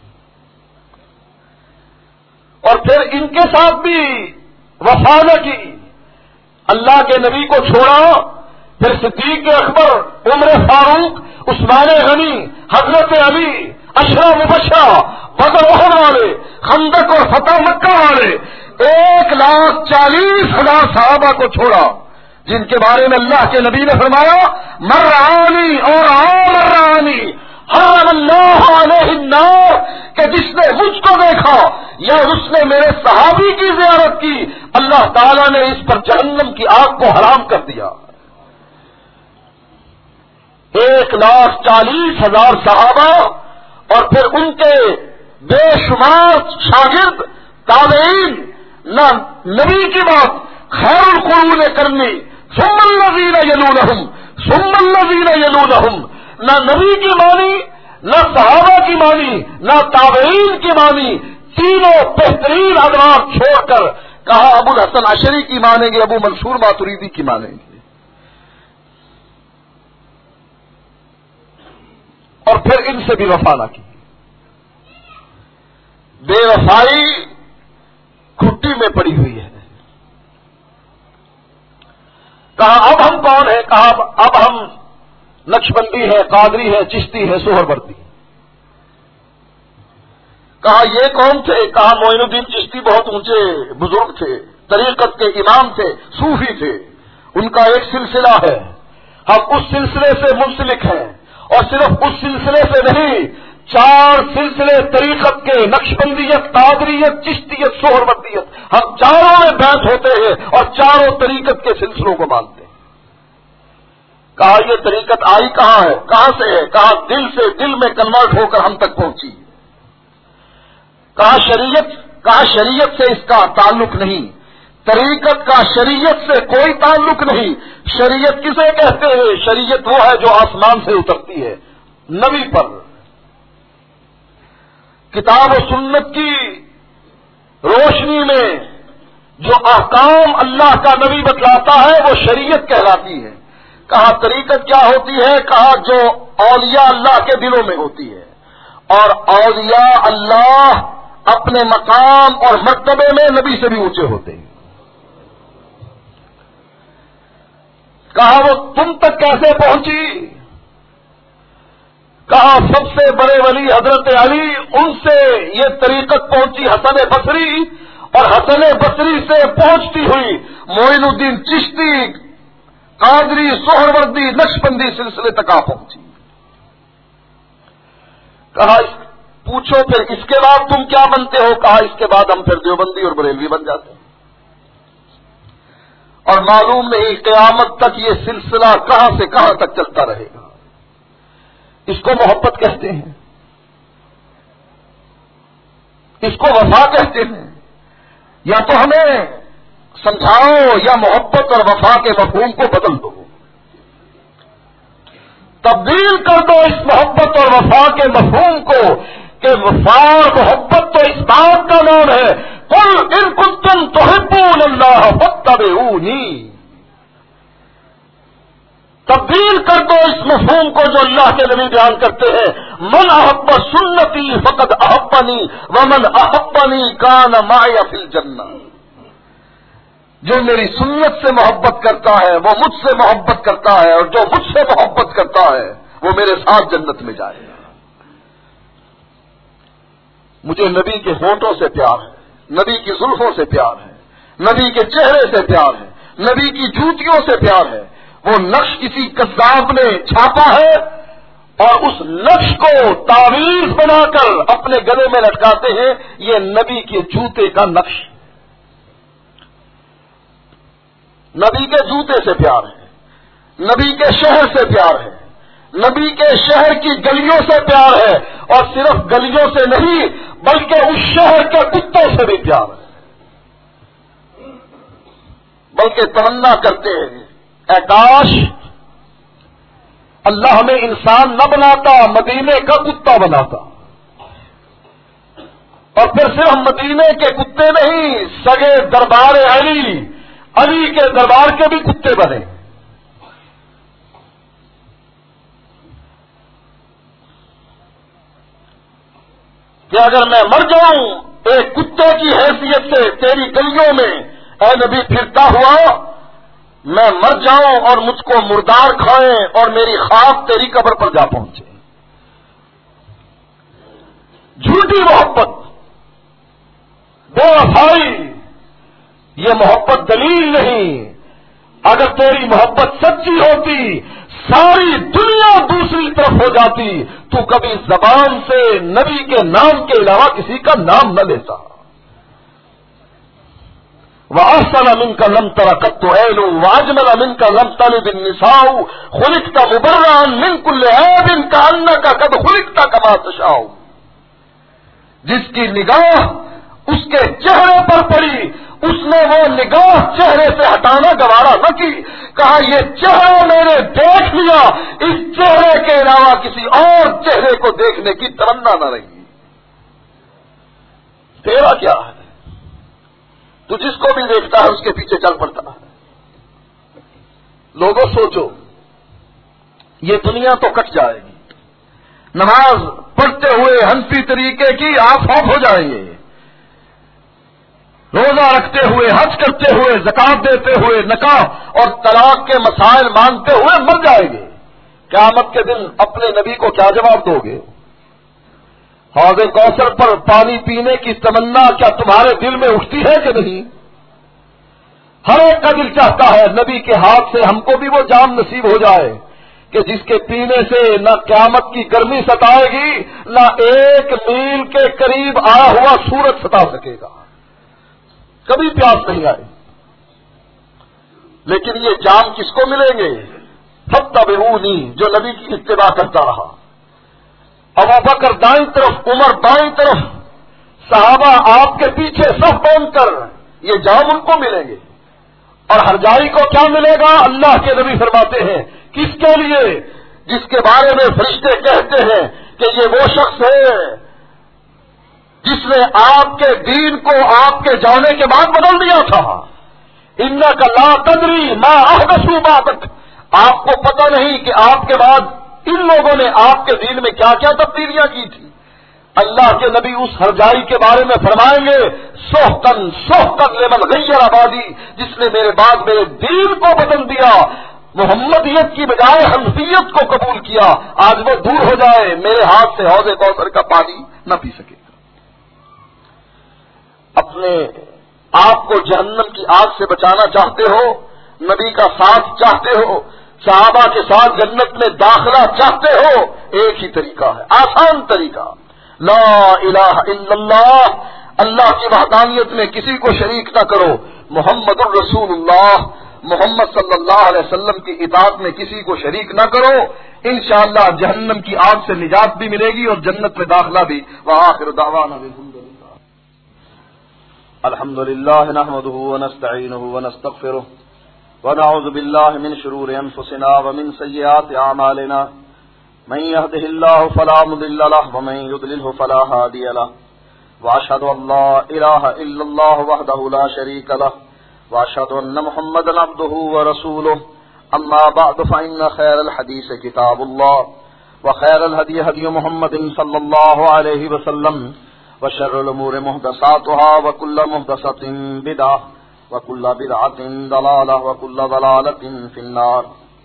اور پھر ان کے ساتھ بھی وفا نہ کی، اللہ کے نبی کو چھوڑا، پھر صدیق اکبر، عمر فاروق، عثمان غنی، حضرت علی، عشرہ مبشرہ، بدر احد والے، خندق اور فتح مکہ والے 1,40,000 صحابہ کو چھوڑا، جن کے بارے میں اللہ کے نبی نے فرمایا مرانی اور مرانی حرم اللہ علیہ النار، کہ جس نے مجھ کو دیکھا یا اس نے میرے صحابی کی زیارت کی، اللہ تعالیٰ نے اس پر جہنم کی آگ کو حرام کر دیا۔ 1,40,000 صحابہ اور پھر ان کے بے شمار شاگرد تابعین، نہ نبی کی بات خیر القرون کرنی ثم الذین یلونہم ثم الذین یلونہم، نہ نبی کی مانی، نہ صحابہ کی مانی، نہ تابعین کی مانی، تینوں بہترین ادوار چھوڑ کر کہا ابو الحسن عشری کی مانیں گے، ابو منصور ماتریدی کی مانیں گے۔ اور پھر ان سے بھی وفا نہ کی، بے وفائی گھٹی میں پڑی ہوئی ہے۔ کہا اب ہم کون ہیں؟ کہا اب ہم نقشبندی ہے، قادری ہے، چشتی ہے، سہروردی۔ کہا یہ کون تھے؟ کہا معین الدین چشتی بہت اونچے بزرگ تھے، طریقت کے امام تھے، صوفی تھے، ان کا ایک سلسلہ ہے، ہم اس سلسلے سے منسلک ہیں، اور صرف اس سلسلے سے نہیں، 4 سلسلے طریقت کے، نقشبندیت، قادریت، چشتیت، سہروردیت، ہم چاروں میں بیعت ہوتے ہیں اور چاروں طریقت کے سلسلوں کو مانتے ہیں۔ کہا یہ طریقت آئی کہاں ہے؟ کہاں سے ہے؟ کہا دل سے، دل میں کنورٹ ہو کر ہم تک پہنچی۔ کہا شریعت سے اس کا تعلق نہیں، طریقت کا شریعت سے کوئی تعلق نہیں۔ شریعت کسے کہتے ہیں؟ شریعت وہ ہے جو آسمان سے اترتی ہے نبی پر، کتاب و سنت کی روشنی میں جو احکام اللہ کا نبی بتلاتا ہے وہ شریعت کہلاتی ہے۔ کہا طریقت کیا ہوتی ہے؟ کہا جو اولیاء اللہ کے دلوں میں ہوتی ہے، اور اولیاء اللہ اپنے مقام اور مرتبے میں نبی سے بھی اونچے ہوتے ہیں. کہا وہ تم تک کیسے پہنچی؟ کہا سب سے بڑے ولی حضرت علی، ان سے یہ طریقت پہنچی حسن بصری، اور حسن بصری سے پہنچتی ہوئی معین الدین چشتی، قادری، سہروردی، نقشبندی سلسلے تک آ پہنچی. کہا پوچھو پھر اس کے بعد تم کیا بنتے ہو؟ کہا اس کے بعد ہم پھر دیوبندی اور بریلوی بن جاتے ہیں. اور معلوم نہیں قیامت تک یہ سلسلہ کہاں سے کہاں تک چلتا رہے گا. اس کو محبت کہتے ہیں، اس کو وفا کہتے ہیں. یا تو ہمیں سمجھاؤ یا محبت اور وفا کے مفہوم کو بدل دو، تبدیل کر دو اس محبت اور وفا کے مفہوم کو کہ وفا اور محبت تو اس بات کا نام ہے قل ان کنتم تحبون اللہ فاتبعونی. تبدیل کر دو اس مفہوم کو جو اللہ کے نبی بیان کرتے ہیں، من احب سنتی فقد احبنی ومن احبنی کان معی فی الجنہ. جو میری سنت سے محبت کرتا ہے وہ مجھ سے محبت کرتا ہے، اور جو مجھ سے محبت کرتا ہے وہ میرے ساتھ جنت میں جائے گا. مجھے نبی کے ہونٹوں سے پیار ہے، نبی کی زلفوں سے پیار ہے، نبی کے چہرے سے پیار ہے، نبی کی جوتیوں سے پیار ہے. وہ نقش کسی کذاب نے چھاپا ہے اور اس نقش کو تعویذ بنا کر اپنے گلے میں لٹکاتے ہیں. یہ نبی کے جوتے کا نقش. نبی کے جوتے سے پیار ہے، نبی کے شہر سے پیار ہے، نبی کے شہر کی گلیوں سے پیار ہے، اور صرف گلیوں سے نہیں بلکہ اس شہر کے کتوں سے بھی پیار ہے. بلکہ تمنا کرتے ہیں اے کاش اللہ ہمیں انسان نہ بناتا، مدینے کا کتا بناتا، اور پھر صرف مدینے کے کتے نہیں، سگے دربار علی کے دربار کے بھی کتے بنے. کہ اگر میں مر جاؤں ایک کتے کی حیثیت سے تیری گلیوں میں اے نبی پھرتا ہوا، میں مر جاؤں اور مجھ کو مردار کھائیں اور میری خاک تیری قبر پر جا پہنچے. جھوٹی محبت، بے وفائی، یہ محبت دلیل نہیں. اگر تیری محبت سچی ہوتی ساری دنیا دوسری طرف ہو جاتی، تو کبھی زبان سے نبی کے نام کے علاوہ کسی کا نام نہ لیتا. وَأَحْسَنَ مِنْكَ لَمْ تَرَ قَطُّ عَيْنٌ وَأَجْمَلَ مِنْكَ لَمْ تَلِدِ النِّسَاءُ خُلِقْتَ مُبَرَّأً مِنْ كُلِّ عَيْبٍ كَأَنَّكَ قَدْ خُلِقْتَ كَمَا تَشَاءُ. جس کی نگاہ اس کے چہرے پر پڑی، اس نے وہ نگاہ چہرے سے ہٹانا گوارا نہ کی. کہا یہ چہرہ میں نے دیکھ لیا، اس چہرے کے علاوہ کسی اور چہرے کو دیکھنے کی تمنا نہ رہی. تیرا کیا ہے؟ تو جس کو بھی دیکھتا ہے اس کے پیچھے چل پڑتا ہے. لوگوں سوچو، یہ دنیا تو کٹ جائے گی، نماز پڑھتے ہوئے حنفی طریقے کی آپ آف ہو جائیں گے، روزہ رکھتے ہوئے، حج کرتے ہوئے، زکات دیتے ہوئے، نکاح اور طلاق کے مسائل مانتے ہوئے مر جائیں گے. قیامت کے دن اپنے نبی کو کیا جواب دو گے؟ حوض کوثر پر پانی پینے کی تمنا کیا تمہارے دل میں اٹھتی ہے کہ نہیں؟ ہر ایک کا دل چاہتا ہے نبی کے ہاتھ سے ہم کو بھی وہ جام نصیب ہو جائے کہ جس کے پینے سے نہ قیامت کی گرمی ستائے گی، نہ 1 میل کے قریب آیا ہوا سورج ستا سکے گا. کبھی پیاس نہیں آئے. لیکن یہ جام کس کو ملیں گے؟ فاتبعونی، جو نبی کی اتباع کرتا رہا. ابو بکر دائیں طرف، عمر بائیں طرف، صحابہ آپ کے پیچھے سب باندھ کر، یہ جام ان کو ملیں گے. اور ہر جائی کو کیا ملے گا؟ اللہ کے نبی فرماتے ہیں کس کے لیے؟ جس کے بارے میں فرشتے کہتے ہیں کہ یہ وہ شخص ہے جس نے آپ کے دین کو آپ کے جانے کے بعد بدل دیا تھا. انک لا تدری ما احدثوا بعدک، آپ کو پتہ نہیں کہ آپ کے بعد ان لوگوں نے آپ کے دین میں کیا کیا تبدیلیاں کی تھی. اللہ کے نبی اس ہرجائی کے بارے میں فرمائیں گے سوحقن لمن غیر آبادی، جس نے میرے بعد میرے دین کو بدل دیا، محمدیت کی بجائے حنفیت کو قبول کیا، آج وہ دور ہو جائے، میرے ہاتھ سے حوض کوثر کا پانی نہ پی سکے۔ اپنے آپ کو جہنم کی آگ سے بچانا چاہتے ہو، نبی کا ساتھ چاہتے ہو، صحابہ کے ساتھ جنت میں داخلہ چاہتے ہو، ایک ہی طریقہ ہے، آسان طریقہ، لا الہ الا اللہ، اللہ کی وحدانیت میں کسی کو شریک نہ کرو، محمد الرسول اللہ، محمد صلی اللہ علیہ وسلم کی اطاعت میں کسی کو شریک نہ کرو، انشاءاللہ جہنم کی آگ سے نجات بھی ملے گی اور جنت میں داخلہ بھی۔ وآخر دعوانا الحمد للہ نحمده ونستعینه ونستغفره ونعوذ باللہ من شرور انفسنا ومن سیئات اعمالنا، من يهده الله فلا مضل له ومن يضلله فلا هادي له، واشهد ان لا اله الا الله وحده لا شريك له، واشهد ان محمدا عبده ورسوله، اما بعد فان خير الحديث كتاب الله، وخير الهدي هدي محمد صلى الله عليه وسلم، وشر الامور محدثاتها وكل محدثة بدعة وكل بدعة ضلالة وكل ضلالة في النار۔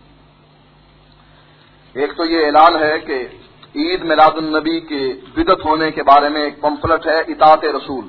ایک تو یہ اعلان ہے کہ عید میلاد النبی کے بدعت ہونے کے بارے میں ایک پمفلٹ ہے اطاعت رسول،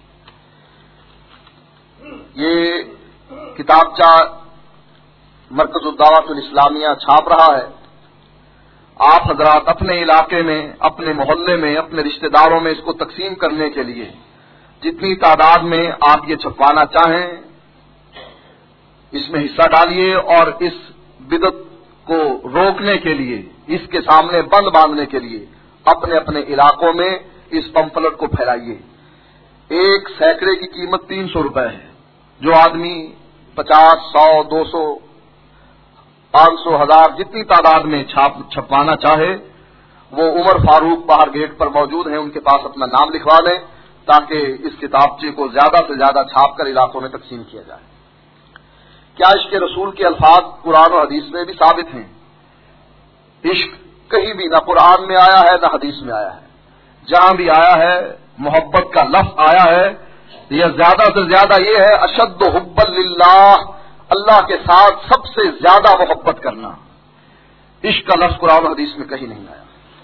یہ کتابچہ مرکز الدعوت الاسلامیہ چھاپ رہا ہے۔ آپ حضرات اپنے علاقے میں، اپنے محلے میں، اپنے رشتہ داروں میں اس کو تقسیم کرنے کے لیے جتنی تعداد میں آپ یہ چھپوانا چاہیں اس میں حصہ ڈالیے، اور اس بدعت کو روکنے کے لیے، اس کے سامنے بند باندھنے کے لیے اپنے اپنے علاقوں میں اس پمفلٹ کو پھیلائیے۔ ایک سینکڑے کی قیمت 300 روپے ہے، جو آدمی 50، 100، 200، 500، 1000 جتنی تعداد میں چھپوانا چاہے وہ عمر فاروق باہر گیٹ پر موجود ہیں، ان کے پاس اپنا نام لکھوا لیں تاکہ اس کتابچے کو زیادہ سے زیادہ چھاپ کر علاقوں میں تقسیم کیا جائے۔ کیا عشق رسول کے الفاظ قرآن و حدیث میں بھی ثابت ہیں؟ عشق کہیں بھی نہ قرآن میں آیا ہے نہ حدیث میں آیا ہے، جہاں بھی آیا ہے محبت کا لفظ آیا ہے، یہ زیادہ سے زیادہ یہ ہے اشد حبا للہ، اللہ کے ساتھ سب سے زیادہ محبت کرنا۔ عشق کا لفظ قرآن و حدیث میں کہیں نہیں آیا۔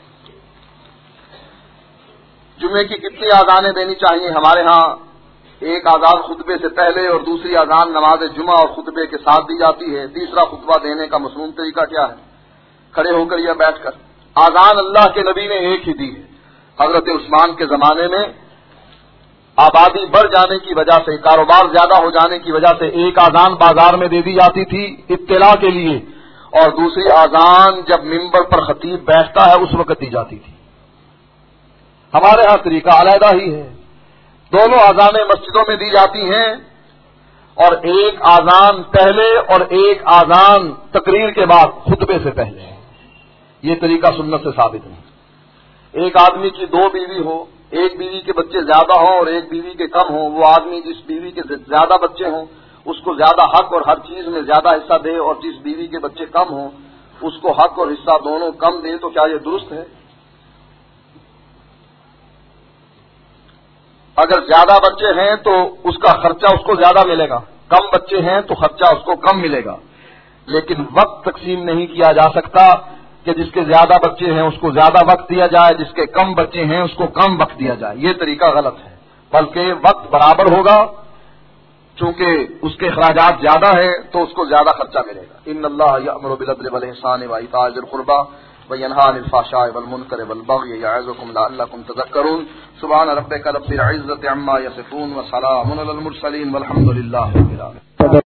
جمعے کی کتنی اذانیں دینی چاہیے؟ ہمارے ہاں ایک اذان خطبے سے پہلے اور دوسری اذان نماز جمعہ اور خطبے کے ساتھ دی جاتی ہے۔ تیسرا خطبہ دینے کا مصنون طریقہ کیا ہے؟ کھڑے ہو کر یا بیٹھ کر؟ اذان اللہ کے نبی نے ایک ہی دی ہے۔ حضرت عثمان کے زمانے میں آبادی بڑھ جانے کی وجہ سے، کاروبار زیادہ ہو جانے کی وجہ سے ایک اذان بازار میں دے دی جاتی تھی اطلاع کے لیے، اور دوسری اذان جب ممبر پر خطیب بیٹھتا ہے اس وقت دی جاتی تھی۔ ہمارے ہاں طریقہ علیحدہ ہی ہے، دونوں اذانیں مسجدوں میں دی جاتی ہیں، اور ایک اذان پہلے اور ایک اذان تقریر کے بعد خطبے سے پہلے۔ یہ طریقہ سنت سے ثابت نہیں۔ ایک آدمی کی 2 بیوی ہو، ایک بیوی کے بچے زیادہ ہوں اور ایک بیوی کے کم ہوں، وہ آدمی جس بیوی کے زیادہ بچے ہوں اس کو زیادہ حق اور ہر چیز میں زیادہ حصہ دے، اور جس بیوی کے بچے کم ہوں اس کو حق اور حصہ دونوں کم دے، تو کیا یہ درست ہے؟ اگر زیادہ بچے ہیں تو اس کا خرچہ اس کو زیادہ ملے گا، کم بچے ہیں تو خرچہ اس کو کم ملے گا، لیکن وقت تقسیم نہیں کیا جا سکتا کہ جس کے زیادہ بچے ہیں اس کو زیادہ وقت دیا جائے، جس کے کم بچے ہیں اس کو کم وقت دیا جائے۔ یہ طریقہ غلط ہے، بلکہ وقت برابر ہوگا، چونکہ اس کے اخراجات زیادہ ہیں تو اس کو زیادہ خرچہ ملے گا۔ ان اللہ یأمر بالعدل والإحسان وإیتاء ذی القربى وینہی عن الفحشاء والمنکر والبغی یعظکم لعلکم تذکرون۔ سبحان ربک رب العزة عما یصفون وسلام علی المرسلین والحمد للہ رب العالمین۔